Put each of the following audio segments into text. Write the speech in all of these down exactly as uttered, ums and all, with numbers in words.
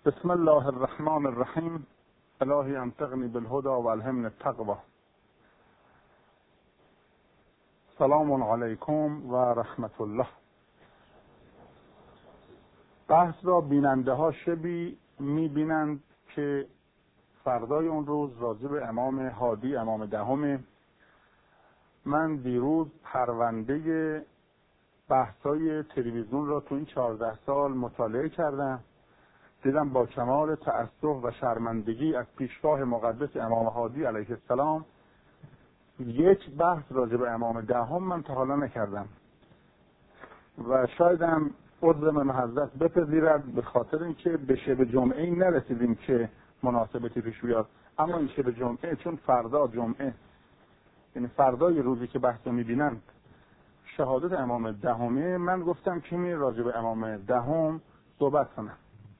بسم الله الرحمن الرحیم. الهی انطقنی بالهدى و الهمنی التقوى. سلام علیکم و رحمت الله. بحث را بیننده ها شبی میبینند که فردای اون روز راجع به امام هادی، امام دهم. من دیروز پرونده بحثای تلویزیون را تو این چهارده سال مطالعه کردم. دیدم با کمال تأسف و شرمندگی از پیشگاه مقدس امام هادی علیه السلام یک بحث راجع به امام دهم من تا حالا نکردم و شایدم عذر من حضرت بپذیرد، به خاطر اینکه به شب جمعه ای نرسیدیم که مناسبتی پیش بیاد. اما این شب جمعه، چون فردا جمعه، یعنی فردای روزی که بحث میبینند شهادت امام دهمه، من گفتم که می راجع به امام دهم صحبت کنم.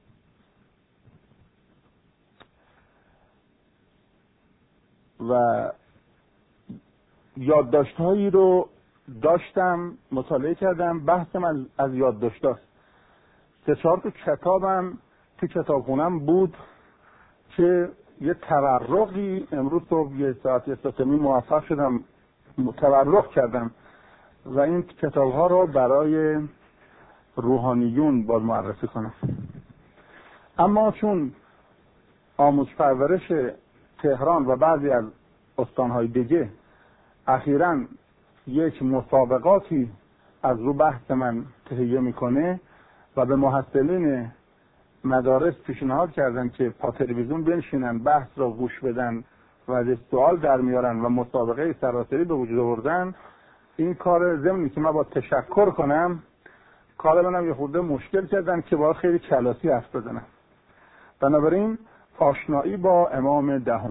و یادداشت‌هایی رو داشتم، مطالعه کردم. بحثم از, از یادداشت‌هاست. سه چهار تا کتابم تو کتابخونم بود که یه تورقی امروز صبح یه ساعت یه ساعت موفق شدم تورق کردم و این کتاب‌ها رو برای روحانیون باید معرفی کنم. اما چون آموزش پرورش تهران و بعضی از استانهای دیگه اخیراً یک مسابقاتی از رو بحث من تهیه میکنه و به محصلین مدارس پیشنهاد کردن که پا تلویزیون بنشینن بحث را گوش بدن و از سوال در میارن و مسابقه سراسری به وجود آوردن، این کار ضمنی که من با تشکر کنم، کار منم یه خورده مشکل کردن که باید خیلی کلاسی حرف بزنم. بنابراین آشنایی با امام دهم.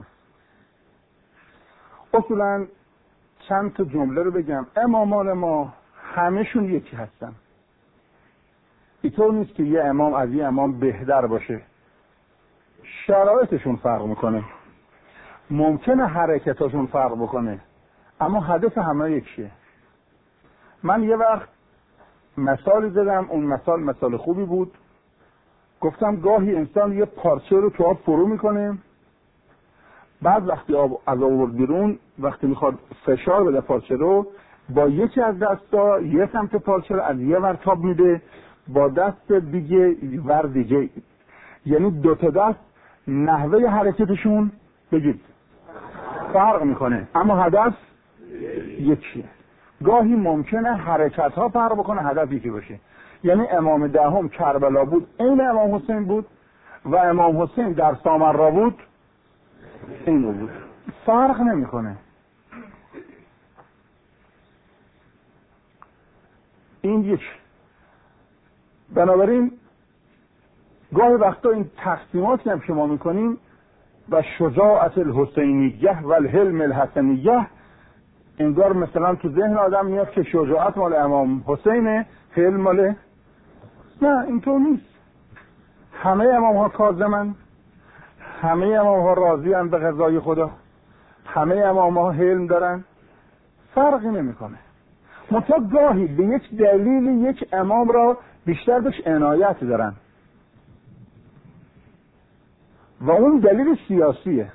اصولا چند تا جمله رو بگم. امامان ما همه‌شون یکی هستن. اینطور نیست که یه امام از یه امام بهتر باشه. شرایطشون فرق میکنه، ممکنه حرکتاشون فرق بکنه، اما هدف همه یکیه. من یه وقت مثالی زدم، اون مثال مثال خوبی بود. گفتم گاهی انسان یه پارچه رو تو آب فرو میکنه، بعد وقتی آب از آورد بیرون، وقتی میخواد فشار بده پارچه رو، با یکی از دستا یه سمت پارچه رو از یه ور تاب میده، با دست دیگه ور دیگه. یعنی دو تا دست نحوه حرکتشون بگید فرق میکنه، اما هدف یکیه. گاهی ممکنه حرکت ها فرق بکنه، هدف یکی باشه. یعنی امام دهم کربلا بود، این امام حسین بود، و امام حسین در سامرا بود، این بود. فرق نمیکنه. این یک. بنابراین گاهی وقتا این تقسیماتی هم که ما میکنیم و شجاعت الحسینیه و الحلم الحسنیه، انگار مثلا تو ذهن آدم میاد که شجاعت مال امام حسینه، حلم مال. نه، اینطور نیست. همه امام ها کاظمن، همه امام ها راضی ان به قضای خدا، همه امام ها حلم دارن، فرقی نمیکنه. منتها گاهی به یک دلیل یک امام را بیشتر بهش عنایت دارن و اون دلیل سیاسیه.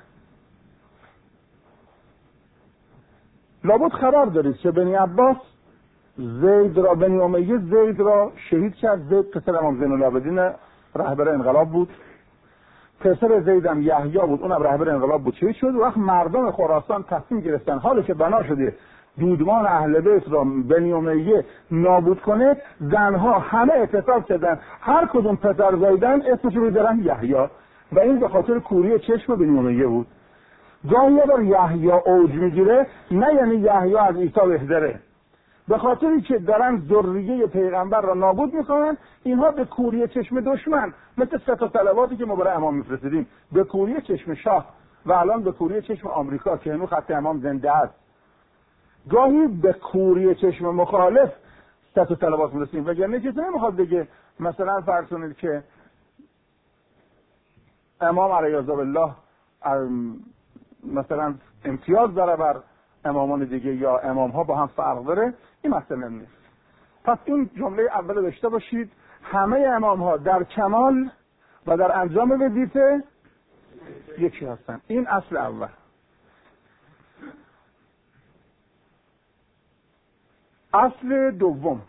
لابد خبر دارید که بنی عباس زید را، بنی امیه زید را شهید کرد. زید پسر امام زین العابدین رهبر انقلاب بود، پسر زیدم یحیی بود، اونم رهبر انقلاب بود، شهید شد. وقت مردم خراسان تصمیم گرفتن حالی که بنا شده دودمان اهل بیت را بنی امیه نابود کنه، زنها همه اتفاق کردن هر کدوم پسر زایدن اسمش رو بذارن یحیی، و این به خاطر کوری چشم بنی امیه بود. گاهی یه بار یحیی اوج میگیره، نه یعنی یحیی از عیسی بهتره، به خاطری که دارن ذریه پیغمبر را نابود میکنن، اینها به کوری چشم دشمن، مثل سه تا صلواتی که ما برای امام میفرستیدیم، به کوری چشم شاه و الان به کوری چشم آمریکا که هنوز خط امام زنده است. گاهی به کوری چشم مخالف سه تا صلوات میرسیم. وگرنه کسی نمیخواد بگه مثلا فرض کنید که امام علیه الله مثلا امتیاز داره بر امامان دیگه یا امام ها با هم فرق داره. این مسئله نیست. پس این جمله اول داشته باشید، همه امام ها در کمال و در انجام وظیفه یکی هستن. این اصل اول. اصل دوم،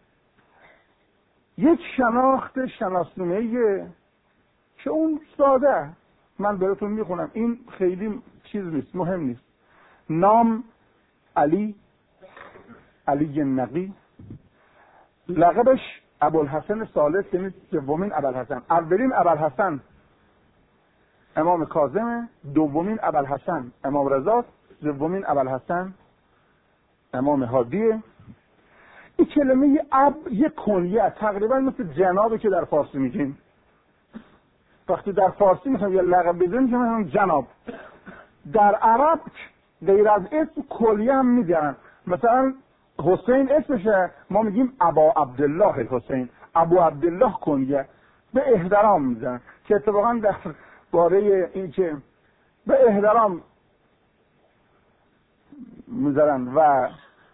یک شناخت شناسنامه‌ای که اون ساده، من براتون میخونم، این خیلی چیز نیست، مهم نیست. نام علی، علی نقی، لقبش ابوالحسن ثالث، یعنی دومین ابوالحسن. اولین ابوالحسن امام کاظم، دومین ابوالحسن امام رضا، سومین ابوالحسن امام هادیه. این کلمه اب یک کنیه، تقریبا مثل جنابه که در فارسی میگیم. وقتی در فارسی میخوایم یه لقب بزنیم میگیم جناب. در عرب غیر از اسم کلیه هم میگن. مثلا حسین اسمشه، ما میگیم ابا عبدالله حسین، ابو عبدالله کنیه، به احترام میزنن. که اتفاقا در باره این که به احترام میذارن و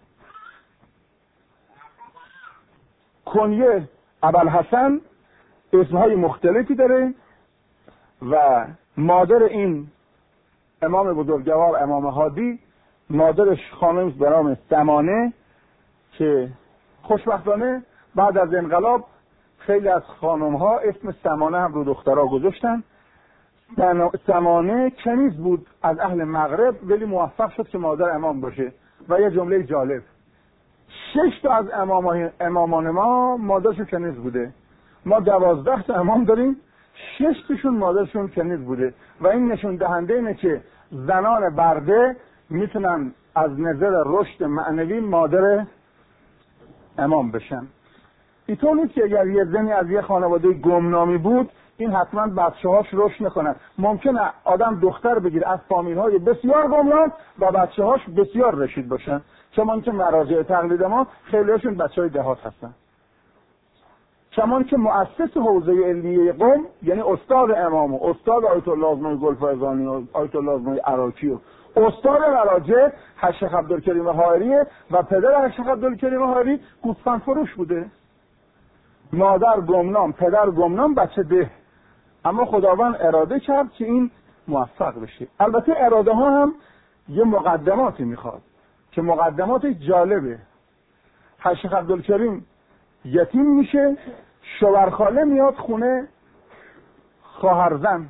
کنیه ابوالحسن اسمهای مختلفی داره و مادر این امام بزرگوار امام هادی، مادرش خانمی به نام سمانه که خوشبختانه بعد از انقلاب خیلی از خانم‌ها اسم سمانه هم رو دخترها گذاشتن. سمانه کنیز بود از اهل مغرب، ولی موفق شد که مادر امام باشه. و یه جمله جالب، شش تا از امامان امامان ما مادرشون کنیز بوده. ما دوازده تا امام داریم، شش تاشون مادرشون کنیز بوده. و این نشون دهنده اینه که زنان برده میتونن از نظر رشد معنوی مادر امام بشن. اینطور نیست که اگر یه زنی از یه خانواده گمنامی بود این حتما بچه‌هاش رشد نکنن. ممکنه آدم دختر بگیره از فامیل‌های بسیار گمنام و بچه‌هاش بسیار رشید باشن. چون که مراجع تقلید ما خیلیشون بچه‌های دهات هستن. چون که مؤسس حوزه علمیه قم یعنی استاد امام و استاد آیت الله آزمای گلفرزانی و آیت الله آزمای عراقی و استاد مراجع شیخ عبدالکریم حائری و پدر شیخ عبدالکریم حائری گوسفند فروش بوده. مادر گمنام، پدر گمنام، بچه ده. اما خداوند اراده کرد که این موفق بشه. البته اراده ها هم یه مقدماتی میخواد که مقدمات جالبه. شیخ عبدالکریم یتیم میشه، شوهرخاله میاد خونه خواهرزن،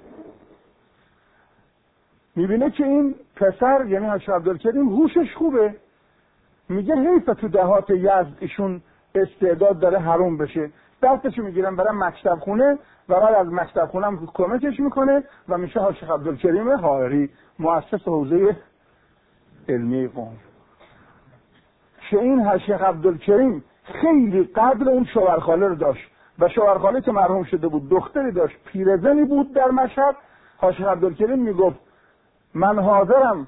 میبینه که این پسر یعنی شیخ عبدالکریم هوشش خوبه، میگه حیف تو دهات یزد ایشون استعداد داره حروم بشه. دستشو میگیرن برای مکتب خونه و بعد از مکتب خونه هم کمکش میکنه و میشه شیخ عبدالکریم حائری مؤسس حوزه علمیه قم. که این شیخ عبدالکریم خیلی قدر اون شوهرخاله رو داشت و شوهرخاله که مرحوم شده بود دختری داشت پیرزنی بود در مشهد. شیخ عبدالکریم میگفت من حاضرم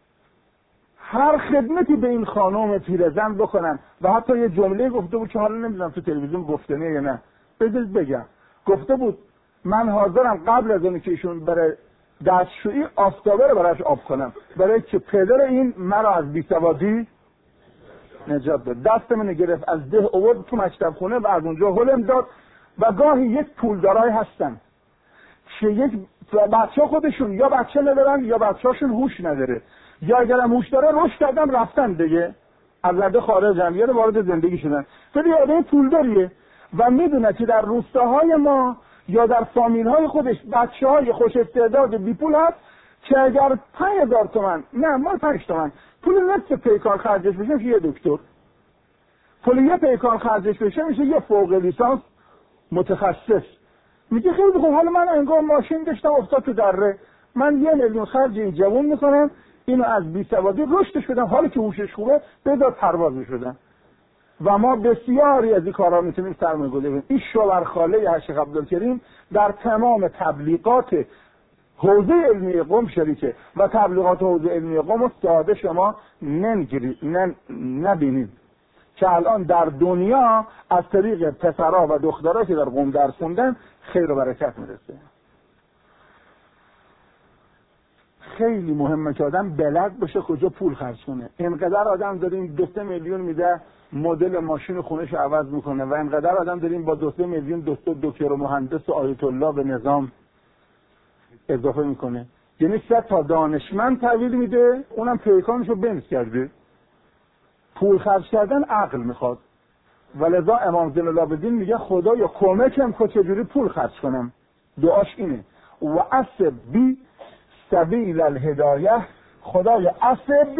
هر خدمتی به این خانم پیرزن بکنم. و حتی یه جمله گفته بود که حالا نمیدونم تو تلویزیون گفتنیه یا نه، بذارید بگم. گفته بود من حاضرم قبل از اینکه ایشون بره دستشویی آفتابه رو براش آب کنم، برای که پدر این مرا از بیسوادی نجات داد. دست منو گرفت از ده آورد تو مکتب خونه و از اونجا هلم داد. و گاهی یک پولدارای هستن که یک بچه خودشون یا بچه ندارن یا بچه‌شون هوش نداره، یا اگر هم هوش داره رشد کردن رفتن دیگه از رده خارجن یا وارد زندگی شدن. ولی آدم پولداریه و میدونه که در روستاهای ما یا در فامیل‌های خودش بچه‌های خوش استعداد بی پول هست که اگر پنج هزار تومان نه ما پنج تومن پول نصف پیکار خرجش بشه میشه یه دکتر، پول یه پیکار خرجش بشه میشه یه فوق لیسانس متخصص. میگه خیلی خوب، حالا من انگار ماشین داشتم افتاد تو دره، من یه میلیون خرج این جوون میکنم اینو از بیسوادی رشدش بدم، حالی که هوشش خوبه بذار پرواز میشدن. و ما بسیاری از این کارا میتونیم سرمایه‌گذاری کنیم. این شوهرخاله شیخ عبدالکریم در تمام تبلیغات حوزه علمی قم شریکه و تبلیغات حوزه علمی قم رو ساده شما ننگیری نبینید که الان در دنیا از طریق پسرها و دخترها که در قم درس خوندن خیر و برکت میرسه. خیلی مهمه که آدم بلد باشه کجا پول خرج کنه. اینقدر آدم داریم دو سه میلیون میده مدل ماشین خونه‌شو عوض میکنه و اینقدر آدم داریم با دو سه میلیون دکتر دکتر و مهندس و آیت الله به نظام اضافه میکنه. یعنی سه تا دانشمند تحویل میده، اونم پیکانشو بنز کرده. پول خرج کردن عقل میخواد. ولذا امام زین العابدین میگه خدایا کمکم کن چجوری پول خرج کنم. دعاش اینه و اسب بی سبیل الهدایه، خدای اسب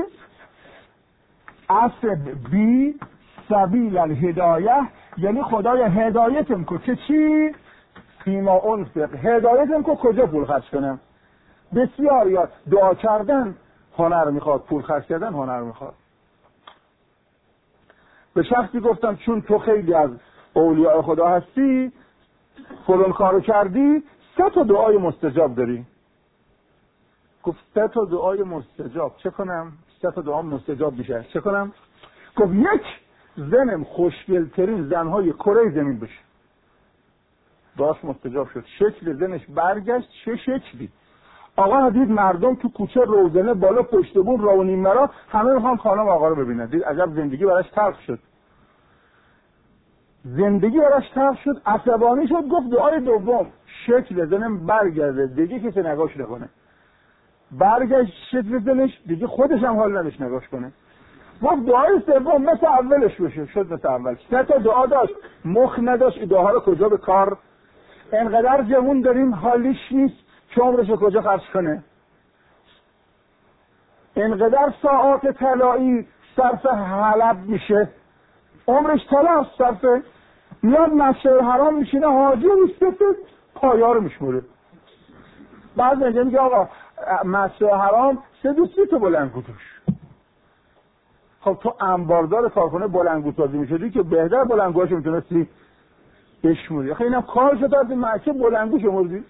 اسب بی سبیل الهدایه، یعنی خدای هدایتم کن که چی؟ فیما انفق، هدایتم کن کجا پول خرج کنم. بسیار یاد دعا کردن هنر میخواد، پول خرج کردن هنر میخواد. به شخصی گفتم چون تو خیلی از اولیاء خدا هستی، فلان کارو کردی، سه تا دعای مستجاب داری. گفت سه تا دعای مستجاب چه کنم؟ سه تا دعا مستجاب میشه چه کنم؟ گفت یک، زنم خوشگلترین زنهای کره زمین بشه. دعاش مستجاب شد. شکل زنش برگشت چه شکلی؟ آقا دید مردم تو کوچه روزنه بالا پشت بون راه و نیمرا همه میخوان خانم آقا رو ببینن. دید عجب زندگی براش تلخ شد. زندگی براش تلخ شد، عصبانی شد. گفت دعای دوم، شکل زنم برگرده دیگه کسی نگاش نکنه. برگشت شکل زنش دیگه خودش هم حال نداشت نگاش کنه. گفت دعای سوم مثل اولش بشه. شد مثل اول. سه تا دعا داشت، مخ نداشت این دعاها رو کجا به کار. انقدر جوون داریم حالیش نیست که عمرش رو کجا خرج کنه. انقدر ساعات طلایی صرف حلب میشه، عمرش طلا صرف. میاد مسجد حرام میشینه حاجی میسته پایا رو میشموره. بعد میگه میگه آقا مسجد حرام سه دو سی تا بلندگوتوش. خب تو انباردار کارخونه بلندگوتازی میشدی که بهتر بلندگوهاشو میتونستی بشموری. آخه اینم کار شد از این مکه بلندگو شمردی.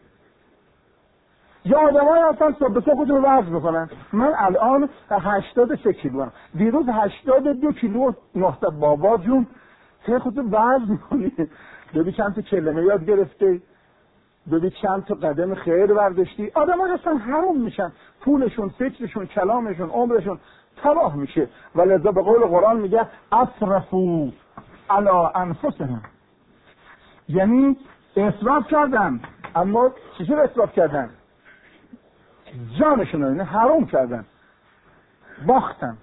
یا آدم های هستن صبح صبح خودشون رو وزن میکنن. من الان هشتاد و سه کیلو هم. دیروز هشتاد و دو کیلو نهصد بابا جون هی خودتو وزن میکنی. ببین چند تا کلمه یاد گرفته، ببین چند تا قدم خیر برداشتی. آدم ها هستن حروم میشن، پولشون، فکرشون، کلامشون، عمرشون تباه میشه. ولذا به قول قرآن میگه اسرفوا علی انفسهم، یعنی اسراف کردن. اما چیزی رو اسراف کردن؟ جانشون رو اینه حرام کردن، باختن.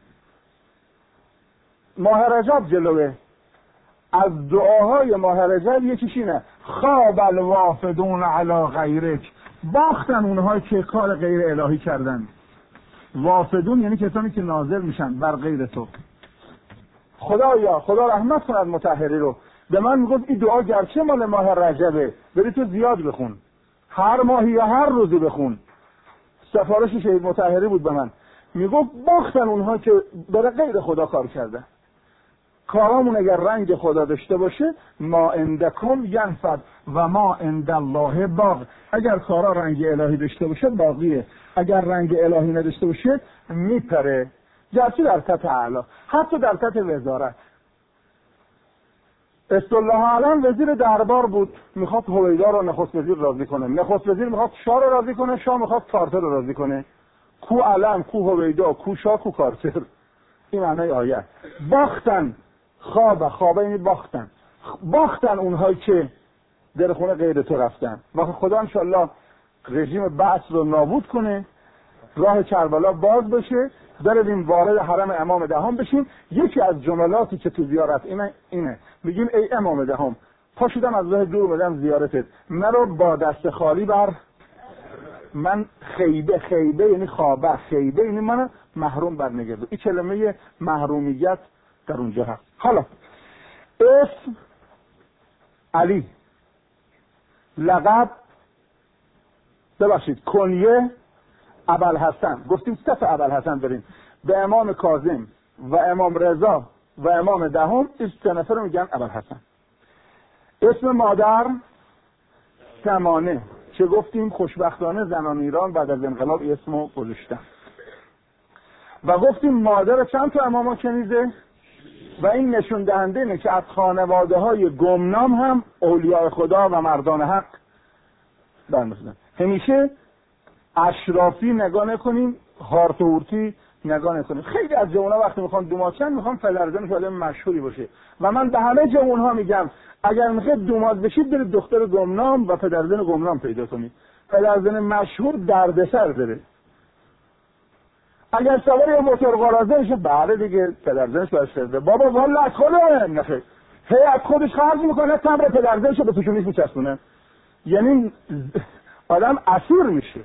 ماه رجب جلوه، از دعاهای ماه رجب یکیش اینه خواب الوافدون علی غیرک، باختن اونهایی که کار غیر الهی کردن. وافدون یعنی کسانی که ناظر میشن بر غیر تو. خدایا خدا رحمت کند مطهری رو. به من میگفت این دعا گرچه مال ماه رجبه بری تو زیاد بخون، هر ماهی یا هر روزی بخون. سفارش شهید مطهری بود به من، میگفت باختن اونها که برای غیر خدا کار کردن. کارامون اگر رنگ خدا داشته باشه ما عندکم ینفد و ما عند الله باق. اگر کارا رنگ الهی داشته باشه باقیه، اگر رنگ الهی نداشته باشه میپره. گرچه در سطح اعلا، حتی در سطح وزارت. استالله علم وزیر دربار بود، میخواد هویدا رو نخست وزیر راضی کنه. نخست وزیر میخواد شاه رو راضی کنه، شاه میخواد کارتر رو راضی کنه. کو علم، کو هویدا، کو شاه، کو کارتر. این معنی آیه. باختن، خواب خوابه یعنی باختن. باختن اونهایی که در خونه غیر تو رفتن. و خدا انشالله رژیم بعث رو نابود کنه، راه کربلا باز بشه، بریم وارد حرم امام دهم بشیم. یکی از جملاتی که تو زیارت اینه اینه میگیم ای امام دهم پا شدم از راه دور بدم زیارتت، مرا با دست خالی بر. من خیبه، خیبه یعنی خوابه، خیبه یعنی من محروم بر نگرد. این کلمه محرومیت در اونجا هست. حالا اسم علی، لقب ببخشید کنیه ابوالحسن. گفتیم سه تا ابوالحسن بریم، به امام کاظم و امام رضا و امام دهم. این سه نفر رو میگن ابوالحسن. اسم مادر سمانه، چه گفتیم خوشبختانه زنان ایران بعد از انقلاب اسمو گذاشتن. و گفتیم مادر چند تا اماما کنیزه و این نشون دهنده اینه که از خانواده های گمنام هم اولیاء خدا و مردان حق برمی‌خوردن. همیشه اشرافی نگاه نکنیم، هارت و هورتی نگاه نکنیم. خیلی از جوونا وقتی میخوان دومادشن میخوان فلرزن آدم مشهوری باشه و من به همه جوونها میگم اگر میخواید دوماد بشید برید دختر گمنام و پدرزن گمنام پیدا کنید. پدرزن مشهور دردسر داره. اگر سوار یه موتور قرازه میشه بله دیگه پدرزنش باید شده بابا والا از خوده نخیر هی از خودش خرج میکنه تمر پدرزنشو به توشونیش میچسبونه. یعنی آدم اسیر میشه.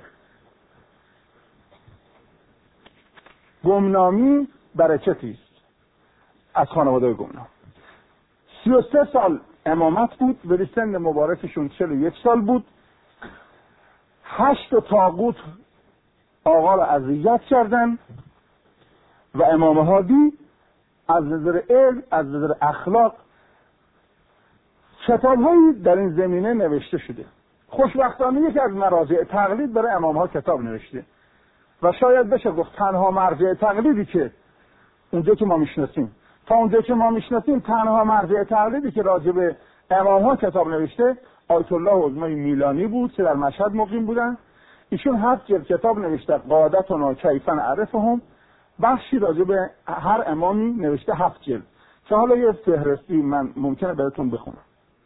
گمنامی برکتی است از خانواده گمنام. سی و سه سال امامت بود، ولی سن مبارکشون چهل و یک سال بود. هشت طاغوت آقا رو اذیت کردن و امام هادی از نظر علم، از نظر اخلاق کتاب‌هایی در این زمینه نوشته شده. خوشبختانه یکی از مراجع تقلید برای امام ها کتاب نوشته و شاید بشه گفت تنها مرجع تقلیدی که اونجا که ما میشناسیم تا اونجا که ما میشناسیم تنها مرجع تقلیدی که راجع به امام ها کتاب نوشته آیت الله عظمای میلانی بود که در مشهد مقیم بودن. ایشون هفت جلد کتاب نوشته قاعدتنا کیف نعرفهم، بخشی راجع به هر امامی نوشته هفت جلد که حالا یه فهرستی من ممکنه براتون بخونم.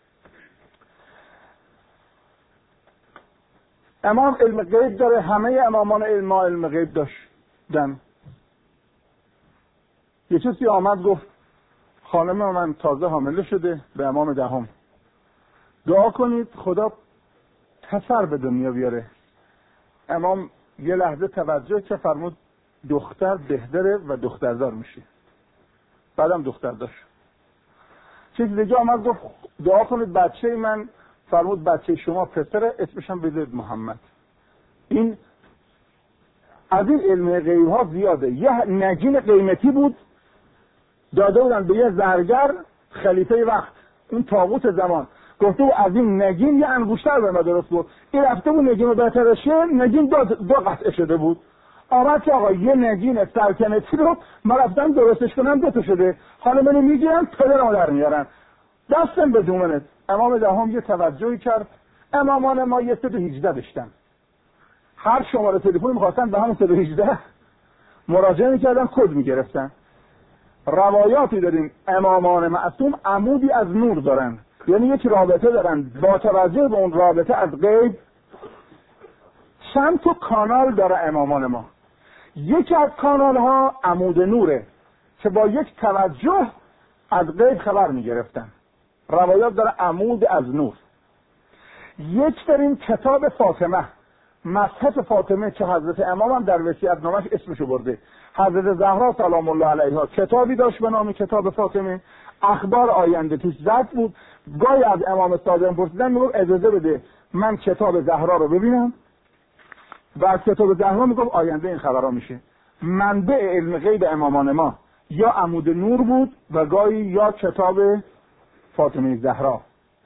امام علم غیب داره، همه امامان علم علم غیب داشتن. یه کسی آمد گفت خانم من تازه حامله شده به امام دهم، دعا کنید خدا پسر به دنیا بیاره. امام یه لحظه توجه که فرمود دختر بهتره و دختردار میشه. بعدم دختر داشت. چیز دیگه آمد گفت دعا کنید بچه من، فرمود بچه شما پسره اسمش هم بذارید محمد. این از این علم غیب ها زیاده. یه نگین قیمتی بود داده بودن به یه زرگر خلیفه وقت، اون طاغوت زمان، گفته بود از این نگین یه انگشتر به ما درست بود. این رفته بود نگین رو بهترشه، نگین دو, دو قطعه شده بود. آمد که آقا یه نگین سرکنتی رو ما رفتم درستش کنم دو تا شده، حالا منو میگیرن پدرمو در میارن دستم به دومنت. امام دهم یه توجهی کرد. امامان ما یه صد و هجده داشتن، هر شماره تلفن می‌خواستن به همون صد و هجده مراجعه می‌کردن، کد می‌گرفتن. روایاتی داریم امامان معصوم عمودی از نور دارن، یعنی یک رابطه دارن با توجه به اون رابطه از غیب. چند تا کانال داره امامان ما. یکی از کانال ها عمود نوره که با یک توجه از غیب خبر می‌گرفتن. روایات داره عمود از نور. یک داریم کتاب فاطمه، مصحف فاطمه که حضرت امام هم در وصیت نامش اسمشو برده. حضرت زهرا سلام الله علیها کتابی داشت به نام کتاب فاطمه، اخبار آینده توش ضبط بود. گاهی از امام صادق پرسیدن میگفت اجازه بده من کتاب زهرا رو ببینم و از کتاب زهرا میگفت آینده این خبرها میشه. منبع علم غیب امامان ما یا عمود نور بود و گاهی یا کتاب فاطمه زهرا.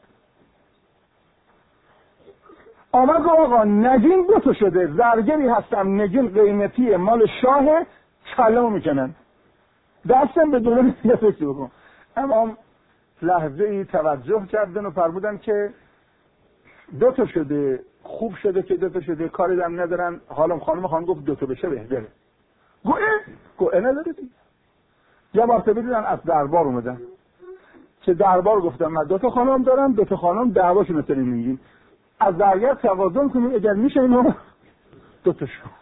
آمد آقا نگین دو تا شده، زرگری هستم نگین قیمتی مال شاه کلمو میکنن، دستم به دولت یه فکر بکن. امام لحظه ای توجه کردن و فرمودن که دو تا شده، خوب شده که دو تا شده، کاری دم ندارن. حالا خانم خانم گفت دو تا بشه بهتره. گوه گوه نداره دیگه. یه مرتبه دیدن از دربار اومدن که دربار گفتم من دو تا خانم دارم، دو تا خانم دعواشون رو تنین میگین، از درگاه توازن کنیم اگر میشه اینو دو تا شو.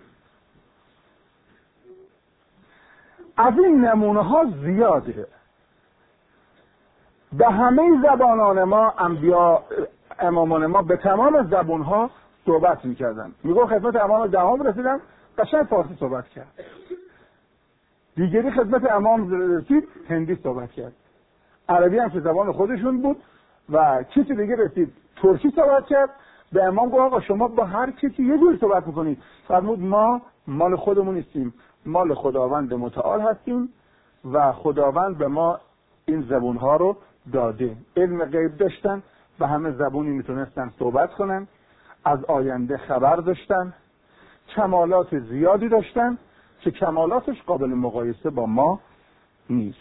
از این نمونه ها زیاده. به همه زبانان ما انبیا امامان ما به تمام زبان ها صحبت میکردن. میگو خدمت امام دهم رسیدم قشنگ فارسی صحبت کرد، دیگری خدمت امام رسید هندی صحبت کرد، عربی هم که زبان خودشون بود و کسی دیگه رسید ترکی صحبت کرد. به امام گفت آقا شما با هر کسی یه جور صحبت میکنید. فرمود ما مال خودمون نیستیم، مال خداوند متعال هستیم و خداوند به ما این زبونها رو داده. علم غیب داشتن، به همه زبونی میتونستن صحبت کنن، از آینده خبر داشتن، کمالات زیادی داشتن که کمالاتش قابل مقایسه با ما نیست.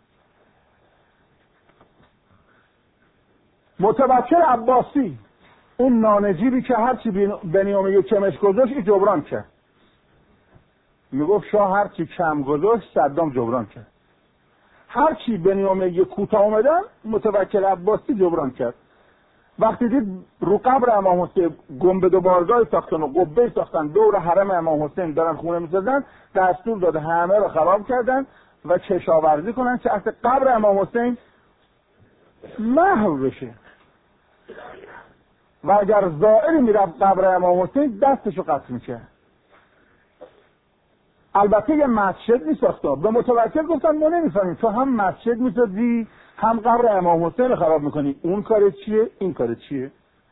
متوکل عباسی اون نانجیبی که هرچی بنی امیه کمش گذاشت این جبران کرد. میگفت شاه هرچی کم گذاشت صدام جبران کرد. هرچی بنی امیه کوتاه اومدن متوکل عباسی جبران کرد. وقتی دید رو قبر امام حسین گنبد و بارگاه ساختن و قبه ساختن دور حرم امام حسین دارن خونه میسازن، دستور داده همه رو خراب کردن و کشاورزی کنن که اصلا قبر امام حسین محو بشه و اگر زائری میرفت قبر امام حسین دستشو قطع میکرد. البته یه مسجد میساختن، به متوکل گفتن ما نمیفهمیم تو هم مسجد میسازی هم قبر امام حسین رو خراب میکنی، اون کار چیه این کار چیه؟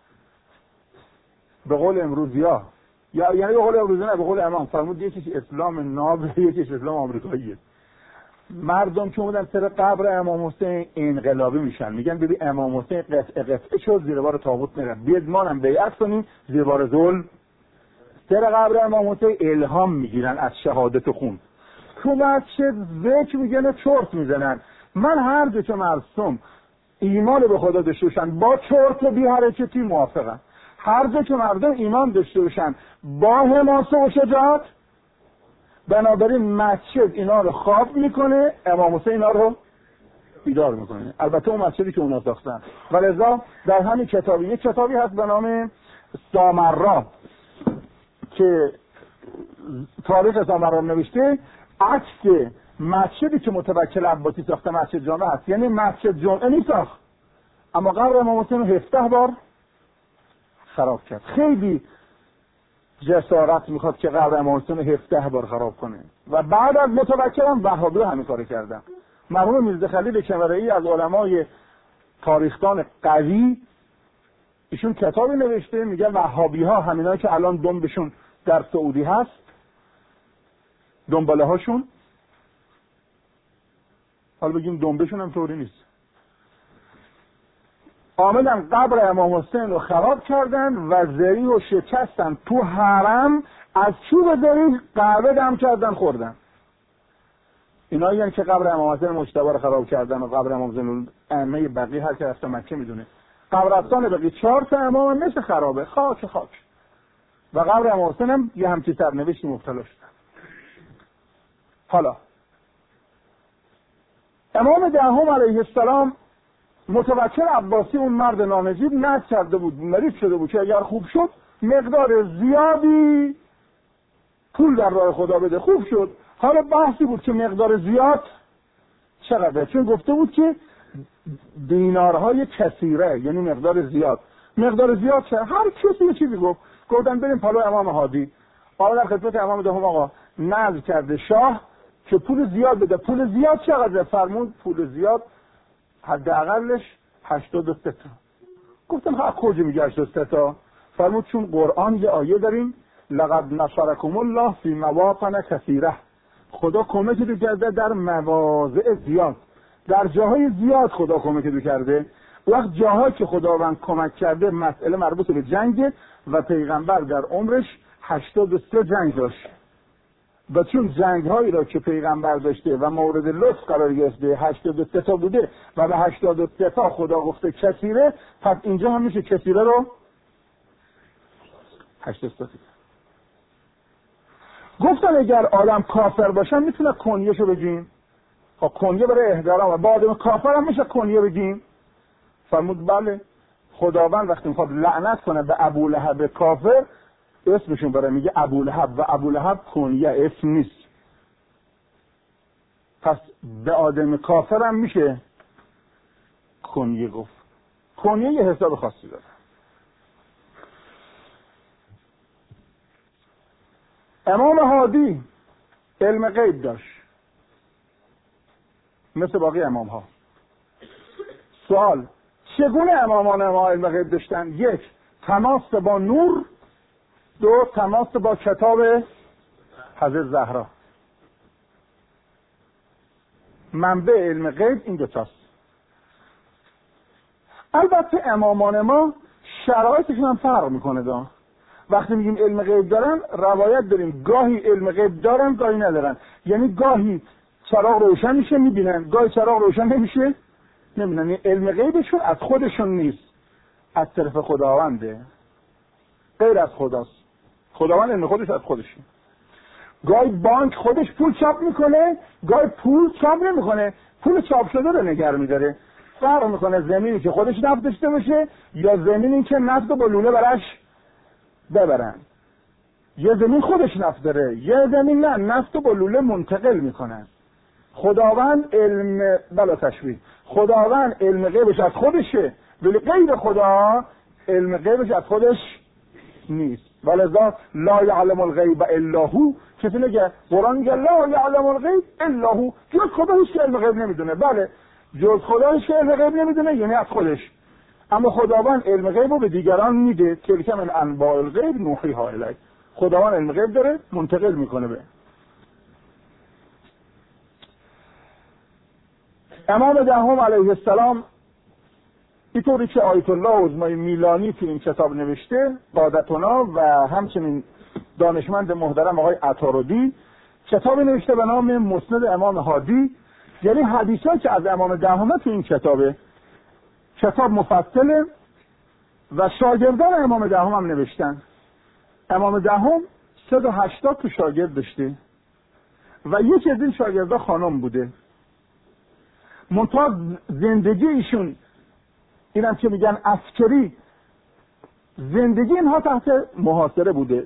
به قول امروزیا یا یعنی به قول امروزی نه به قول امام فرمود یکیش اسلام ناب یکیش اسلام آمریکاییه. مردم که اومدن سر قبر امام حسین انقلابی میشن، میگن ببین امام حسین قطعه قطعه شد زیر بار طاغوت میره، بیاد ما هم بیعت کنیم زیر بار ظلم. سر قبر امام حسین الهام میگیرن از شهادت خون. تو مسجد ذکر میگن و چرت میزنن. من هر دو که مرسوم ایمان به خدا داشته باشن با چرت و بی حرکتی موافقم. هر دو که مردم ایمان داشته باشن با حماسه و شجاعت، بنابراین مسجد اینا رو خواب میکنه، امام حسین اینا رو بیدار میکنه. البته اون مسجدی که اونا ساختن. ولذا در همین کتابی یک کتابی هست به نام سامرا که تاریخ سامرا نوشته، عکس مسجدی که متوکل عباسی ساخته مسجد جامع هست. یعنی مسجد جمعه نیساخت اما قبر امام حسین رو هفده بار خراب کرد. خیلی جسارت میخواد که قبر امام حسین رو هفده بار خراب کنه و بعد از متوکل هم وهابی رو همین کارو کردن. مرحوم میرزا خلیل کمرئی از علمای تاریخدان قوی، ایشون کتابی نوشته میگه وهابی ها همینایی که الان دنبشون در سعودی هست، دنباله هاشون، حالا بگیم دنبشون هم طوری نیست، آمدن قبر امام حسین رو خراب کردن و زری رو شکستن تو حرم، از چوب زری قهوه دم کردن خوردن. اینا یعنی که قبر امام حسین مجتبی رو خراب کردن و قبر امام زین الائمه بقیه هر که رفته مکه میدونه قبرستان بقیه چهار تا امام مثل خرابه، خاک خاک. و قبر امام حسین هم یه همچین سرنوشتی مبتلا شدن. حالا امام دهم علیه السلام متوکل عباسی اون مرد نانجیب نذر کرده بود، مریض شده بود که اگر خوب شد مقدار زیادی پول در راه خدا بده. خوب شد. حالا بحثی بود که مقدار زیاد چقدر، چون گفته بود که دینارهای کثیره یعنی مقدار زیاد. مقدار زیاد چه؟ هر کسی یه چیزی گفت. گفتن بریم پلو امام هادی. آقا در خدمت امام دهم آقا نذر کرده شاه که پول زیاد بده. پول زیاد چقدر؟ فرمود پول زیاد حداقلش هشتاد و سه تا. گفتم ها کجا میگه هشتاد و سه تا؟ فرمود چون قرآن یه آیه داریم لقد نصرکم الله فی مواطن کثیره، خدا کمک کرده در مواضع زیاد، در جاهای زیاد خدا کمک کرده. وقت جاهایی که خداوند کمک کرده مسئله مربوط به جنگ و پیغمبر در عمرش هشتاد و سه جنگ داشت و چون جنگ هایی را که پیغمبر داشته و مورد لطف قرار گرفته هشتاد و سه تا بوده و به هشتاد و سه تا خدا گفته کثیره، پس اینجا هم میشه کثیره رو هشتاد و سه تا. گفتن اگر آدم کافر باشن میتونه کنیه شو بگیم. خب کنیه برای احترام و با آدم کافر هم میشه کنیه بگیم. فرمود بله. خداوند وقتی میخواد لعنت کنه به ابولهب کافر اسمشون برای میگه ابولهب و ابولهب کنیه اسم نیست. پس به آدم کافر هم میشه کنیه گفت. کنیه یه حساب خاصی داره. امام هادی علم غیب داشت مثل باقی امام ها. سوال چگونه امامان ما علم غیب داشتن؟ یک، تماس با نور. دو، تماس با کتاب حضرت زهرا. منبع علم غیب این دو تاست. البته امامان ما شرایطشون هم فرق میکنه دا. وقتی میگیم علم غیب دارن روایت داریم گاهی علم غیب دارن گاهی ندارن. یعنی گاهی چراغ روشن میشه میبینن، گاهی چراغ روشن نمیشه نمیبینن. یعنی علم غیبشون از خودشون نیست. از طرف خداونده، غیر از خداست. خداوند علم خودش از خودشه. گاهی بانک خودش پول چاپ میکنه، گاهی پول چاپ نمیکنه، پول چاپ شده رو نگه میداره. فرق میکنه زمینی که خودش نفت داشته باشه یا زمینی که نفت با لوله براش ببرن. یه زمین خودش نفت داره، یه زمین نه، نفت با لوله منتقل میکنن. خداوند علم بلا تشبیه، خداوند علم غیبش از خودشه، ولی غیر خدا علم غیبش از خودش نیست. ولذا لا یعلم الغیب الا هو. کسی نگه قرآن میگه لا یعلم الغیب الا هو، جز خدا هیچ که علم غیب نمیدونه. بله، جز خدا هیچ که علم غیب نمیدونه، یعنی از خودش. اما خداوند علم غیب رو به دیگران میده. تلک من انباء الغیب نوحیها الیک. خداوند علم غیب داره، منتقل میکنه به امام دهم علیه السلام. اینطوری که آیت الله عظمای میلانی تو این کتاب نوشته، قادتنا، و همچنین دانشمند محترم آقای عطاردی کتابی نوشته به نام مسند امام هادی، یعنی حدیثایی که از امام دهم تو این کتابه. کتاب مفصله و شاگردان امام دهم هم نوشتن. امام دهم صد و هشتاد تو شاگرد داشته و یکی از این شاگردا خانم بوده. منتها زندگی ایشون، اینم که میگن عسکری، زندگی اینها تحت محاصره بوده.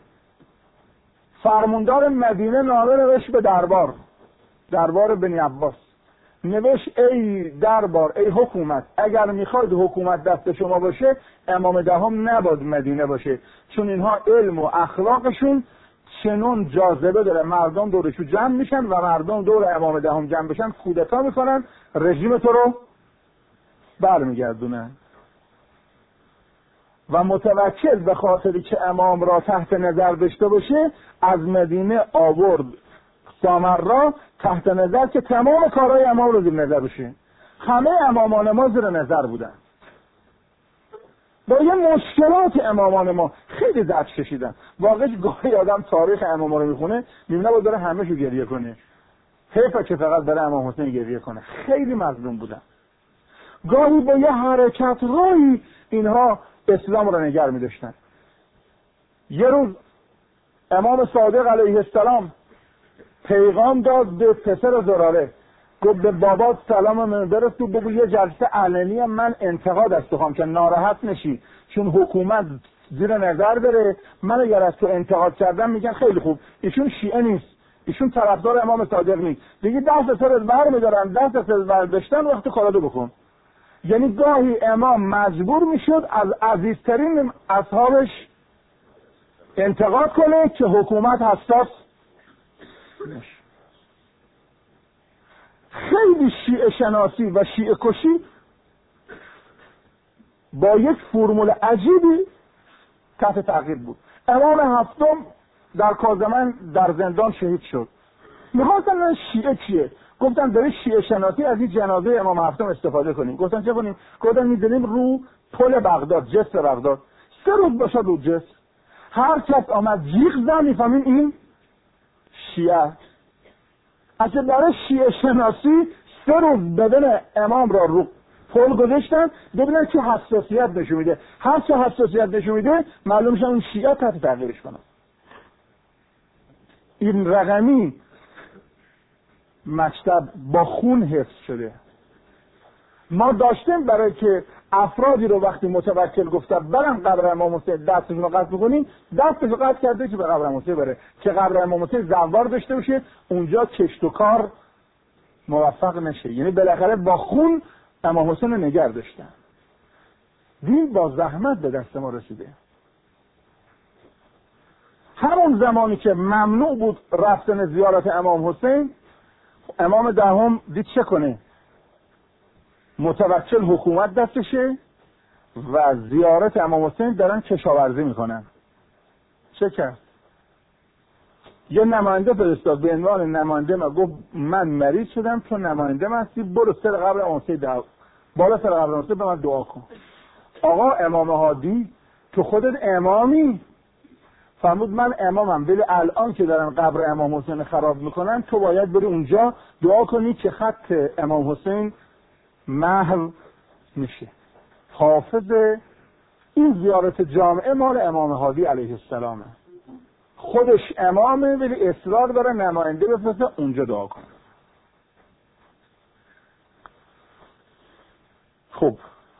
فرماندار مدینه نامه نوشت به دربار، دربار بنی عباس، نوشت ای دربار، ای حکومت، اگر میخواید حکومت دست شما باشه امام دهم نباید مدینه باشه، چون اینها علم و اخلاقشون چنون جاذبه داره، مردم دورشو جمع میشن و مردم دور امام دهم جمع بشن کودتا میکنن، رژیم تو رو برمیگردونن. و متوکل به خاطری که امام را تحت نظر داشته باشه از مدینه آورد سامرا تحت نظر که تمام کارهای امام رو زیر نظر بشه. همه امامان ما زیر نظر بودن. با یه مشکلات امامان ما خیلی درد کشیدن. واقعا گاهی آدم تاریخ امام رو میخونه میبینه باید داره همه شو گریه کنه. حیفه که فقط داره امام حسین گریه کنه. خیلی مظلوم بودن. گاهی با یه حرکت هایی اینها اسلام رو نگر می‌داشتن. یه روز امام صادق علیه السلام پیغام داد به پسر زراره، گفت به بابات سلام من برسون، بگو یه جلسه علنی من انتقاد از تو خواهم که ناراحت نشی، چون حکومت زیر نظر داره، من اگر از تو انتقاد کردم میگن خیلی خوب ایشون شیعه نیست، ایشون طرفدار امام صادق نیست، دیگه دست سر از بر میدارن، دست سر از بر داشتن وقت کارادو بکن. یعنی گاهی امام مجبور میشد از عزیزترین اصحابش انتقاد کنه که حکومت حساس نشه. خیلی شیعه شناسی و شیعه کشی با یک فرمول عجیبی تحت تغییر بود. امام هفتم در کازمن در زندان شهید شد. میخواستن شیعه چیه؟ گفتن برای شیعه شناسی از این جنازه امام هفتم استفاده کنیم. گفتن چه کنیم؟ گفتن می‌ذاریم رو پل بغداد، جسر بغداد، سه روز باشه رو جسر، هر کس آمد جیغ زد میفهمین این شیعه. اصلا برای شیعه شناسی سه روز بدن امام را رو پل گذاشتن ببینن که حساسیت نشون میده، هر چه حساسیت نشون میده معلوم میشه اون شیعه تحت تغییرش کنن. این رقمی مکتب با خون حفظ شده. ما داشتیم برای که افرادی رو وقتی متوکل گفته برم قبر امام حسین دستشون رو قطع می‌کنیم، دستش رو قطع کرده که به قبر امام حسین بره، که قبر امام حسین زوار داشته باشه، اونجا کشت و کار موفق نشه. یعنی بالاخره با خون امام حسین رو نگه داشتن. دین با زحمت به دست ما رسیده. همون زمانی که ممنوع بود رفتن زیارت امام حسین، امام دهم دید چه کنه؟ متوکل حکومت دستشه و زیارت امام حسین دارن کشاورزی میکنن. چه کرد؟ یه نماینده فرستاد به عنوان نماینده، ما گفت من مریض شدم، تو نماینده من هستی، برو سر قبر امام حسین دعا، بالا سر قبر امام حسین به من دعا کن. آقا امام هادی تو خودت امامی؟ فرمود من امامم، ولی الان که دارن قبر امام حسین خراب میکنن تو باید بری اونجا دعا کنی که خط امام حسین محو میشه. حافظ این زیارت جامعه مال امام هادی علیه السلامه. خودش امامه ولی اصرار داره نماینده بفرسته اونجا دعا کنه. خب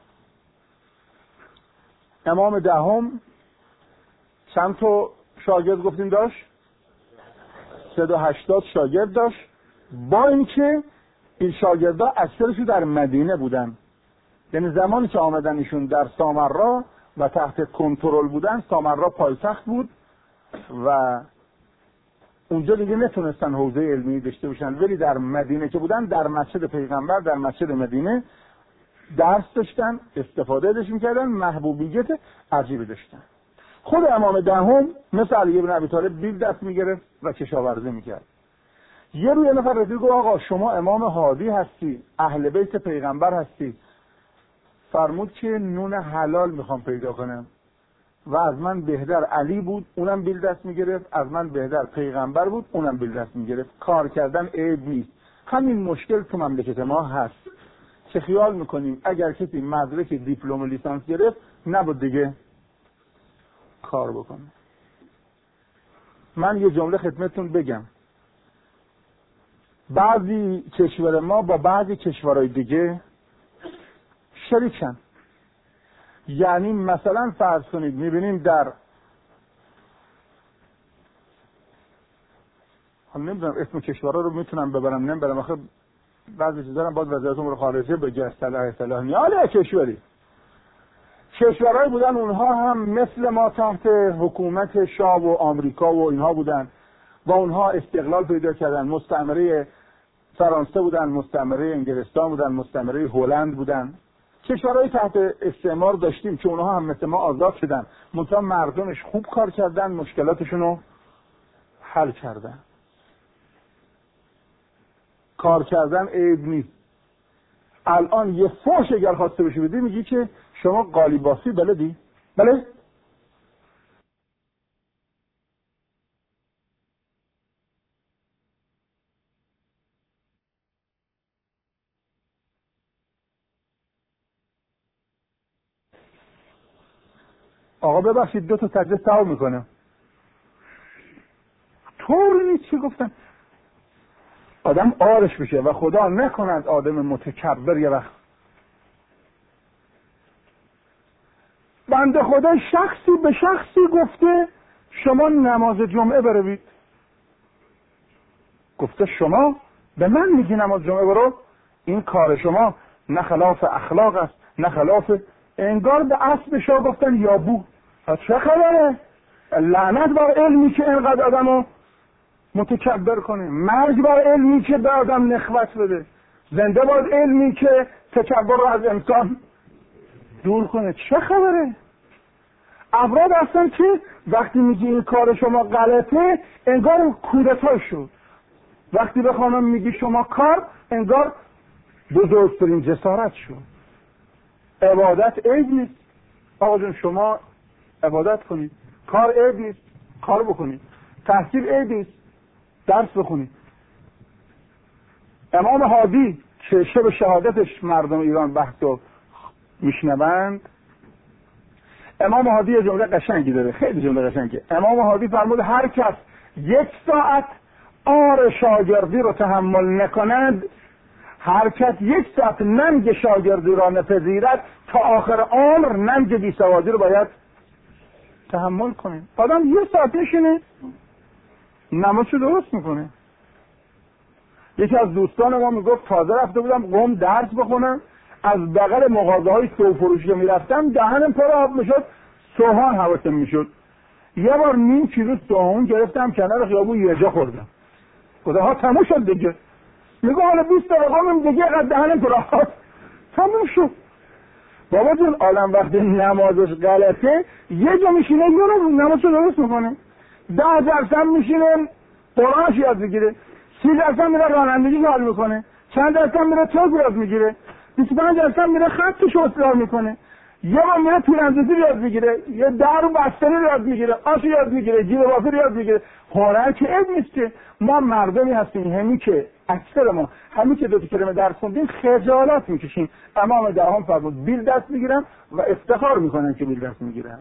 امام دهم چند تا شاگرد گفتیم داشت؟ صد و هشتاد شاگرد داشت، با اینکه این شاگردها اکثرشون در مدینه بودن. یعنی زمانی که آمدن ایشون در سامرا و تحت کنترل بودن، سامرا پایتخت بود و اونجا دیگه نتونستن حوزه علمی داشته باشن، ولی در مدینه که بودن در مسجد پیغمبر در مسجد مدینه درس داشتن، استفاده داشت میکردن، محبوبیت عجیبی داشتن. خود امام دهم مثل علی بن ابی طالب بیل دست میگرفت و کشاورزی میکرد. یه روی نفر رسید گفت آقا شما امام هادی هستی، اهل بیت پیغمبر هستی، فرمود که نون حلال میخوام پیدا کنم و از من بهتر علی بود اونم بیل دست میگرفت، از من بهتر پیغمبر بود اونم بیل دست میگرفت. کار کردن عیب نیست. همین مشکل تو مملکت ما هست که خیال میکنیم اگر کسی مدرک دیپلم و لیسانس گرفت نبود دیگه کار بکنه. من یه جمله خدمتتون بگم، بعضی کشور ما با بعضی کشورهای دیگه شریکن. یعنی مثلا فرض کنید میبینیم در هم نمیدونم اسم کشورها رو میتونم ببرم نمیبرم، آخه بعضی چیزا رو باید وزارت امور خارجه بگه اصطلاح اصطلاح نیاله کشوری کشورهایی بودن اونها هم مثل ما تحت حکومت شاه و آمریکا و اینها بودن و اونها استقلال پیدا کردن. مستعمره فرانسه بودن، مستعمره انگلستان بودن، مستعمره هلند بودن. کشورهای تحت استعمار داشتیم که اونها هم مثل ما آزاد شدن، منتها مردمش خوب کار کردن، مشکلاتشون رو حل کردن. کار کردن عیب نیست. الان یه فوش اگر خواسته بشه بدی میگی که شما قالیبافی بلدی؟ بله؟ آقا ببخشید دو تا تجربه تمام میکنم. طوری نیست چی گفتن؟ آدم آرش بشه و خدا نکند آدم متکبر یه وقت. بنده خدا شخصی به شخصی گفته شما نماز جمعه بروید. گفته شما به من میگی نماز جمعه برو؟ این کار شما نه خلاف اخلاق است نه خلاف. انگار به اسب شاه گفتن یابو. چه خبره؟ لعنت بر علمی که اینقدر آدمو متکبر کنه، مرگ بر علمی که به آدم نخوت بده، زنده باد علمی که تکبر رو از انسان دور کنه. چه خبره؟ افراد هستن که وقتی میگی این کار شما غلطه انگار کودتا شد، وقتی به خانم میگی شما کار انگار بزرگترین جسارت شد. عبادت عیب نیست. آقا جون شما عبادت کنید، کار عیب نیست، کار بکنید. تحصیل عیب نیست، درس بخونید. امام هادی که شب شهادتش مردم ایران بحثو میشنوند، امام هادی یه جمله قشنگی داره، خیلی جمله قشنگه. امام هادی فرمود هر کس یک ساعت آر شاگردی رو تحمل نکند، هر کس یک ساعت ننگ شاگردی را نپذیرد، تا آخر عمر ننگ بیسوادی رو باید تحمل کنه. آدم یه ساعت میشینه نمازشو درست میکنه. یکی از دوستان ما میگفت تازه رفته بودم قم درس بخونم، از بغل مغازه های سو فروشی که میرفتم دهنم پر آب میشد، سوهان حواسم میشد. یه بار نیم کیلو سوهان گرفتم کنار خیابون یه جا خوردم. خدا ها تموم شد دیگه. میگه حالا بیست دقیقه من دیگه قد دهنم پر آب تموم شد. بابا جون عالم وقتی نمازش غلطه یه جا میشینه یه رو نمازشو درست میکنه. ده درصد میشینه قرآنش یاد میگیره، سی درصد میره رانندگی یاد میکنه، چند درصد میره توز یاد میگیره، بیست و پنج درصد میره خطش اصلاح میکنه، یه بار میره تیراندازی یاد میگیره، یه در و بستنی یاد میگیره، آش یاد میگیره، جیب بافی یاد میگیره. هنر که عیب نیست که. ما مردمی هستیم همین که اکثر ما همین که دو تا کلمه درس خوندیم خجالت میکشیم. امام دهم فرمود بیل دست میگیرن و افتخار میکنن که بیل دست میگیرن.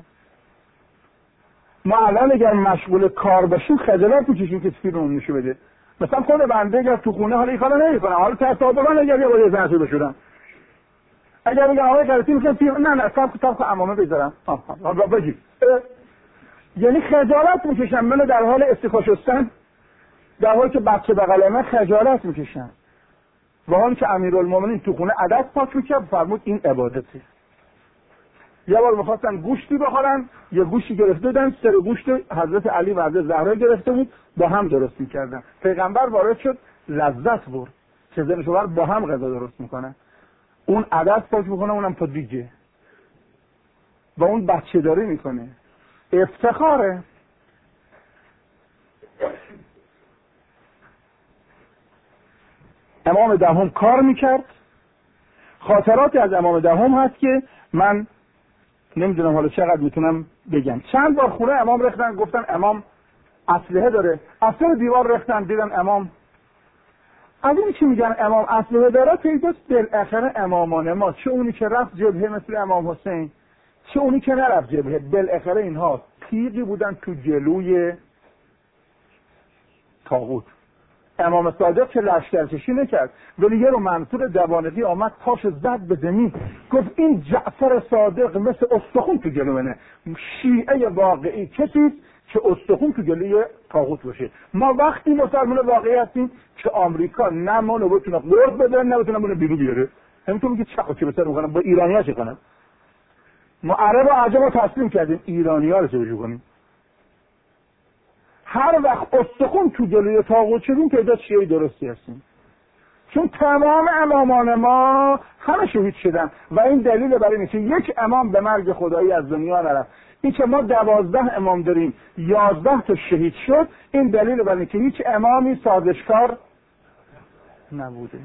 ما الان اگر مشغول کار باشیم خجالت میکشیم که فیلم نشو بده. مثلا خود بنده اگر تو خونه حالا این کارو نمیکنم، حالا تصادفاً اگر یه بار زنده بشورم، اگر بگم آقای قرطی میگم فیلم نه نه صاحب کتاب امامه بذارم ها ها بگی، یعنی خجالت میکشم. من در حال استیقا شستن در حالی که بچه بغل من خجالت میکشم، و حالی که امیرالمومنین تو خونه عدد پاک میکرد فرمود این عبادته. یه بار میخواستن گوشتی بخورن، یه گوشتی گرفته بودن، سر گوشت حضرت علی و حضرت زهرا گرفته بود، با هم درست میکردن. پیغمبر وارد شد لذت برد که زن شوهر با هم غذا درست میکنن، اون عدد پاک میکنه اونم تا دیگه، و اون بچه داری میکنه، افتخاره. امام دهم کار میکرد. خاطراتی از امام دهم هست که من نمیدونم حالا چقدر میتونم بگم. چند بار خونه امام رفتن، گفتن امام اسلحه داره، اصلا دیوار رفتن دیدن امام. از این چی میگن امام اسلحه داره؟ پیداست بالاخره امامان ما، چه اونی که رفت جبهه مثل امام حسین، چه اونی که نرفت جبهه، بالاخره اینها تیغی بودن تو جلوی طاغوت. امام صادق که لشکرکشی نکرد، ولی یه رو منصور دوانقی آمد پاش زد به زمین، گفت این جعفر صادق مثل استخون تو جلو منه. شیعه واقعی کسی که استخون تو جلوی طاغوت باشه. ما وقتی مسلمان واقعی هستیم که آمریکا نه ما رو بتونه قرد بده نه بتونه منو بیرون بیاره. همینطور میگه چقدر چه بسر میکنم با ایرانی‌ها چه کنم؟ ما عرب و عجم رو تسلیم کردیم، ایرانی‌ها رو چه بجو کنیم؟ هر وقت استخون تو جلوی طاغوت شدیم که اداد شیعه درستی هستیم، چون تمام امامان ما همه شهید شدن و این دلیل برای اینه که یک امام به مرگ خدایی از دنیا نرفت. این که ما دوازده امام داریم یازده تا شهید شد، این دلیل برای اینه که هیچ امامی سازشکار نبوده.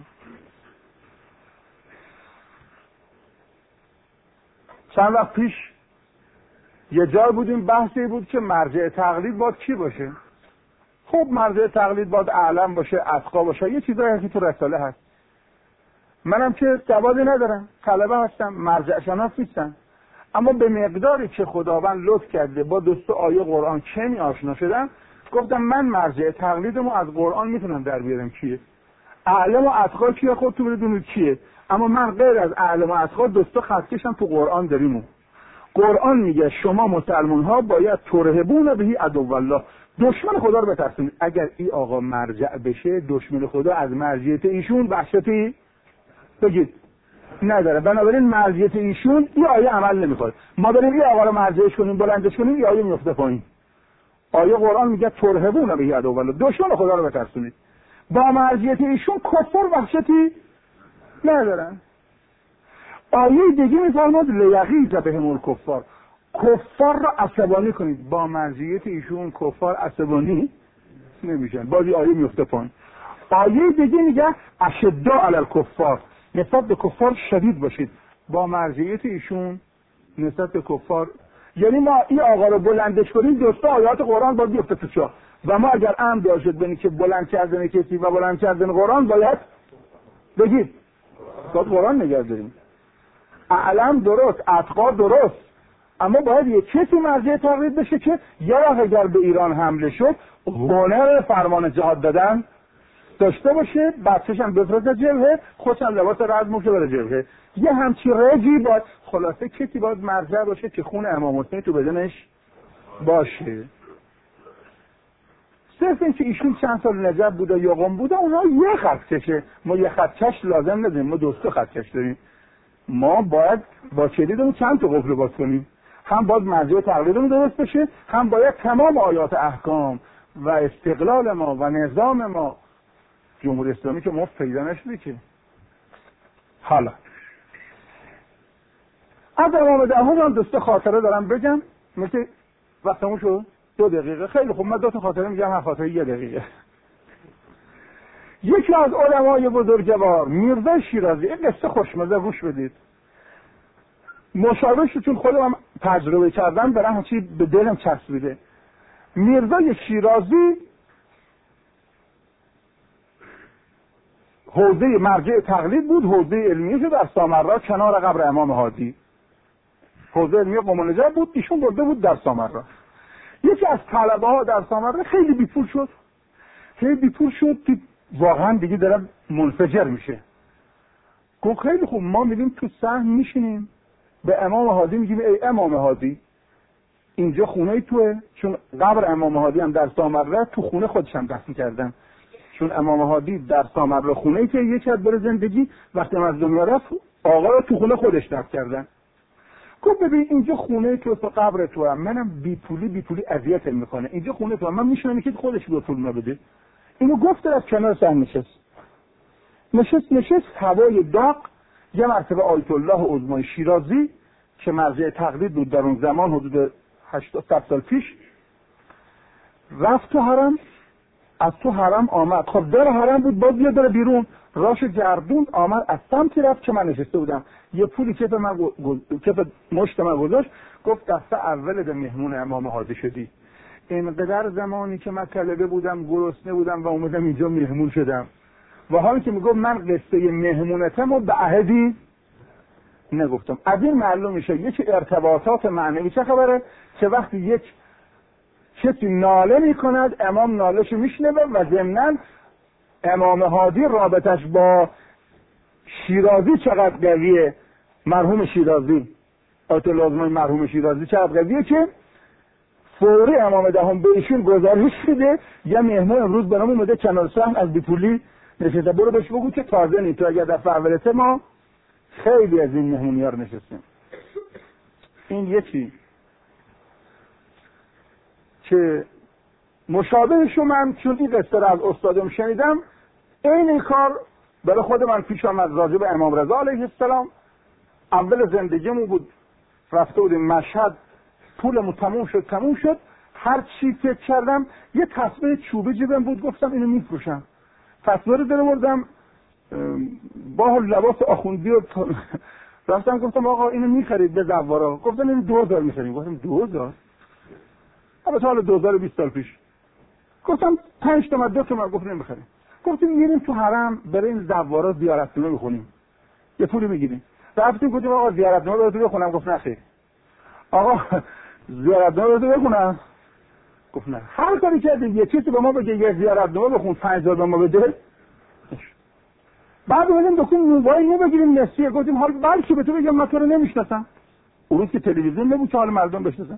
چند وقت پیش یه جای بودیم، بحثی بود که مرجع تقلید باید کی باشه. خب مرجع تقلید باید اعلم باشه، اتقا باشه، یه چیزایی که تو رساله هست. منم که سوادی ندارم، طلبه هستم، مرجع شناس نیستم، اما به مقداری که خداوند لطف کرده با دوست آیه قرآن کمی آشنا شدم، گفتم من مرجع تقلیدمو از قرآن میتونم در بیارم کیه. اعلم و اتقا کیه خودتون بدونید کیه، اما من غیر از اعلم و اتقا دوستا خطکشم تو قرآن داریم. قرآن میگه شما مسلمان ها باید ترهبون بهی عدو الله، دشمن خدا رو بترسونید. اگر این آقا مرجع بشه، دشمن خدا از مرجعیت ایشون وحشتی بگید نداره. بنابراین مرجعیت ایشون این آیه عمل نمیکنه. ما بریم این آقا رو مرجعش کنیم، بلندش کنیم، این آیه میفته پایین. آیه قرآن میگه ترهبون بهی عدو الله، دشمن خدا رو بترسونید. با مرجعیت ایشون کفر وحشتی ندارن. آیه دیگه میفرماد لیغیظ بهم الکفار، کفار رو عصبانی کنید. با مرجعیت ایشون کفار عصبانی نمیشن، بازی آیه میفته پایین. آیه دیگه میگه اشداء علی الکفار، نسبت به کفار شدید باشید. با مرجعیت ایشون نسبت به کفار، یعنی ما این آقا رو بلندش کنیم، دوستا آیات قرآن باید بیفته تو چاه. و ما اگر امر داشت بینی که بلند کردن کسی و بلند کردن قرآن باید بگید باید قرآن نگه داریم. اعلم درست، اتقا درست، اما باید یه کسی مرجع تقلید بشه که یه وقت اگر به ایران حمله شد هنر فرمان جهاد دادن داشته باشه، بچه‌ش هم بفرسته جبهه، خودش هم لباس رزمش بره جبهه. یه همچی رجی باید، خلاصه کسی باید مرجع باشه که خون امام حسین تو بدنش باشه. صرف این که ایشون چند سال نجف بوده یا قم بوده، اونها یه خط کشه، ما یه خط کش لازم نداریم، ما دوستا خط کش داریم. ما باید با کلیدمون چند تا قفل باز کنیم، هم باید مرجع تقلیدمون درست بشه، هم باید تمام آیات احکام و استقلال ما و نظام ما، جمهوری اسلامی که ما پیدا نشده که. حالا از امام دهم هم دوستا خاطره دارم بگم، مثل وقتمون شد دو دقیقه. خیلی خوب، من دو تا خاطره میگم، هر خاطره یه دقیقه. یکی از علمای بزرگوار میرزا شیرازی، این قصه خوشمزه، گوش بدید. مشابهش چون خودم تجربه کردم برام چی به دلم چسبیده. میرزا شیرازی حوزه مرجع تقلید بود، حوزه علمیه شد در سامرا کنار قبر امام هادی. حوزه علمیه قم و نجف بود، ایشون برده بود در سامرا. یکی از طلبه ها در سامرا خیلی بیپول شد، خیلی بیپول شد که واقعا دیگه داره منفجر میشه. گفت خیلی خوب، ما میریم تو صحن میشینیم به امام هادی میگیم ای امام هادی اینجا خونه توه، چون قبر امام هادی هم در سامرا تو خونه خودش هم دفن کردن، چون امام هادی در سامرا خونه که یکی از بر زندگی وقتی از دنیا رفت آقا رو تو خونه خودش دفن کردن. گفت ببین اینجا خونه تو، تو قبر تو هم، منم بی پولی بی پولی اذیت میکنه، اینجا خونه تو هم، من میشونم که خودش به پول نبده. اینو گفت از کنار صحن نشست نشست نشست هوای داغ. یه مرتبه آیت الله عظمای شیرازی که مرجع تقلید بود در اون زمان حدود هشتاد سال پیش رفت تو حرم، از تو حرم آمد، خب در حرم بود، باز یه در بیرون راش گردون آمد از سمتی رفت که من نشسته بودم، یه پولی کف من کف مشت من گذاشت، گفت دسته اول به مهمون امام هادی شدی. اینقدر زمانی که من طلبه بودم گرسنه بودم و اومدم اینجا مهمون شدم، و حالی که میگفت من قصه مهمونتم و به عهدی نگفتم. از این معلوم میشه یک ارتباطات معنوی چه خبره که وقتی یک کسی ناله میکند امام نالهشو میشنوه و ضمناً امام هادی رابطش با شیرازی چقدر قویه، مرحوم شیرازی آیت الله عظمای مرحوم شیرازی چقدر قویه که فوری امام دهم به ایشون گزارش شده یه مهمون امروز برام اومده کنار صحن از بیپولی نشسته، برو بهش بگو که تازه نی تو اگر دفعه اولته ما خیلی از این مهمونی‌ها رو نشستیم. این یکی که مشابهش من چون این قصه رو از استادم شنیدم، این کار برای خود من پیش آمد راجع به امام رضا علیه السلام. اول زندگیمون بود، رفته بودیم مشهد، پولمون تموم شد تموم شد هر چی فکر کردم یه تسبیح چوبی جیبم بود، گفتم اینو میفروشم. تسبیح رو درآوردم با لباس آخوندی و رفتم گفتم آقا اینو میخرید به زوارا؟ گفتن این دو هزار میخریم. گفتم دو هزار؟ البته حالا دو هزار و بیست سال پیش. گفتم پنج تومن دو تومن. گفت نمیخریم. گفتیم میریم تو حرم برای این زوارا زیارتنامه بخونیم، یه پولی میگیریم. رفتیم گفتیم آقا زیارتنامه رو بخونم. گفت نه خیر. آقا زیارتنامه رو بخونم؟ گفت نه. هر کاری کردیم یه چیزی به ما بگه یه زیارتنامه بخون پنج هزار به ما بده. بعد اومدیم دکتر موبایل نو بگیریم نسیه. گفتیم حالا بلکه به تو بگم من تو رو نمیشناسم. اون روز که تلویزیون نبود که حال مردم بشناسن.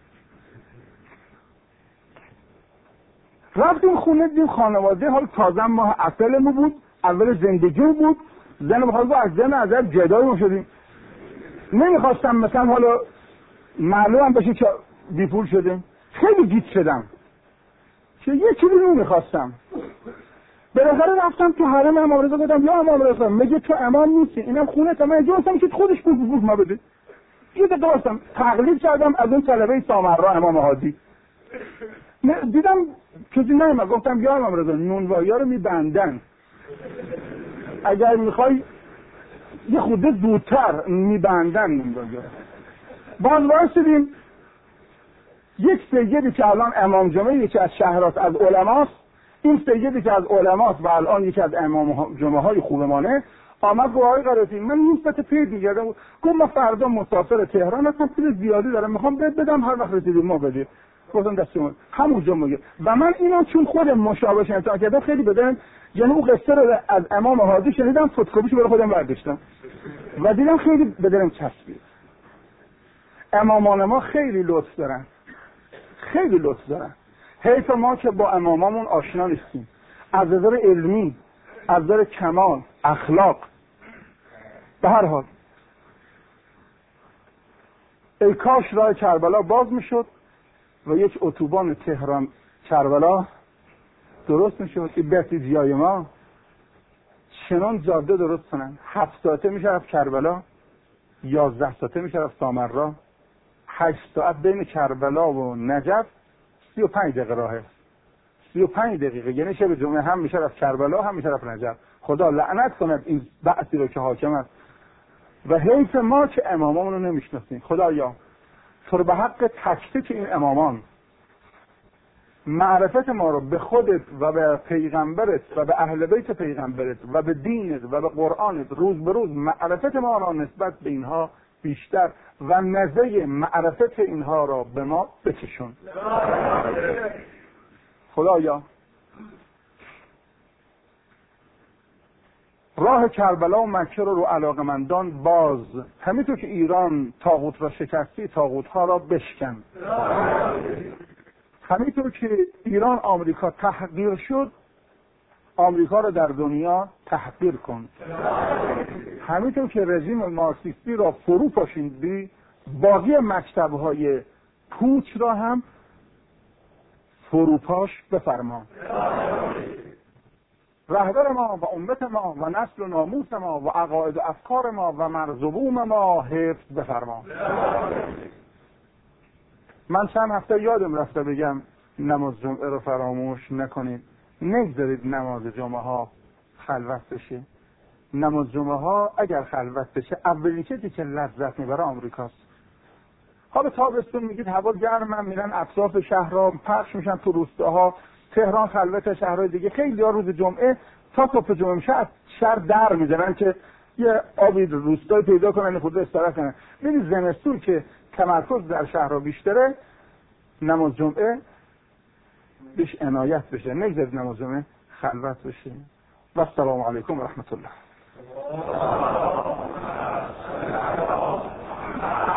رفتیم خونه، دیدیم خانواده، حال تازه ماه اصلمون بود، اول زندگی بود، زن بخواد از زن ازر جدایی شدیم. نمیخواستم مثلا حالا معلوم بشه که بیپول شدیم. خیلی گیج شدم که یه چیزی نمیخواستم. بالاخره رفتم تو حرم امام رضا، گفتم یا امام رضا میگه تو امام نیستی، اینم خونه تا من جوستم که خودش بود بود ما بده. یه دقیقه واسم تقلید کردم از اون طلبه سامرا امام هادی. دیدم چیزی نمیاد. گفتم یا امام رضا نونوایی ها رو میبندن، اگر میخوای یه خورده زودتر میبندن نونوایی ها. باز واسدیم یک سیدی که الان امام جمعه یکی از شهرات از علماست، این سیدی که از علماست و الان یکی از امام جمعه های خوبمانه آمد گفت آقای قراتی من نسبت پید میگردم. گفت من فردا مسافر تهران هستم، پول زیادی دارم میخوام بهت بدم، هر وقت رسیدیم ما بده. گفتم دستمون همونجا میگه. و من اینو چون خودم مشابه شنیدم کردم خیلی بدن، یعنی اون قصه رو از امام هادی شنیدم، فتوکپیشو برای خودم برداشتم و دیدم خیلی بدنم چسبید. امامان ما خیلی لطف دارن، خیلی لطف دارن. حیف ما که با امامامون آشنا نیستیم، از نظر علمی، از نظر کمال، اخلاق. به هر حال ای کاش راه کربلا باز میشد و یک اتوبان تهران کربلا درست میشد که بسیجیای ما چنان جاده درست کنن هفت ساعته میشه رفت کربلا، یازده ساعته میشه رفت سامرا، هشت ساعت بین کربلا و نجف سی و پنج دقیقه راهه. سی و پنج دقیقه یعنی شب جمعه هم میشه رفت کربلا هم میشه رفت نجف. خدا لعنت کند این بعثی رو که حاکم است و حیف ما که امامامون رو نمیشناسیم. خدایا تو رو به حق تک تک این امامان معرفت ما رو به خودت و به پیغمبرت و به اهل بیت پیغمبرت و به دینت و به قرآنت روز به روز معرفت ما را نسبت به اینها بیشتر و نزه معرفت اینها را به ما بچشون. خدایا راه کربلا و مکه رو رو علاقمندان باز، همینطور که ایران طاغوت را شکستی طاغوت ها را بشکن، همینطور که ایران آمریکا تحقیر شد آمریکا را در دنیا تحقیر کن، همینطور که رژیم مارکسیستی را فرو پاشیدی باقی مکتب‌های پوچ را هم فروپاش بفرما. رهبر ما و امت ما و نسل و ناموس ما و عقاید و افکار ما و مرزبوم ما حفظ بفرما. من چند هفته یادم رفته بگم نماز جمعه رو فراموش نکنید. نگذارید نماز جمعه ها خلوت بشه. نماز جمعه ها اگر خلوت بشه اولین چیزی که لذت میبره آمریکاست. حالا تابستون میگید هوا گرمه، میرن اطراف شهرها پخش میشن تو روستاها، تهران خلوت، شهرهای دیگه خیلی ها روز جمعه تا صبح جمعه میشه از شهر در میزنن که یه آبی روستایی پیدا کنن خود استراحت کنن. ببین زمستون که تمرکز در شهرها بیشتره نماز جمعه بیش عنایت بشه. نگذارید نماز جمعه خلوت بشه. و السلام علیکم و رحمت الله.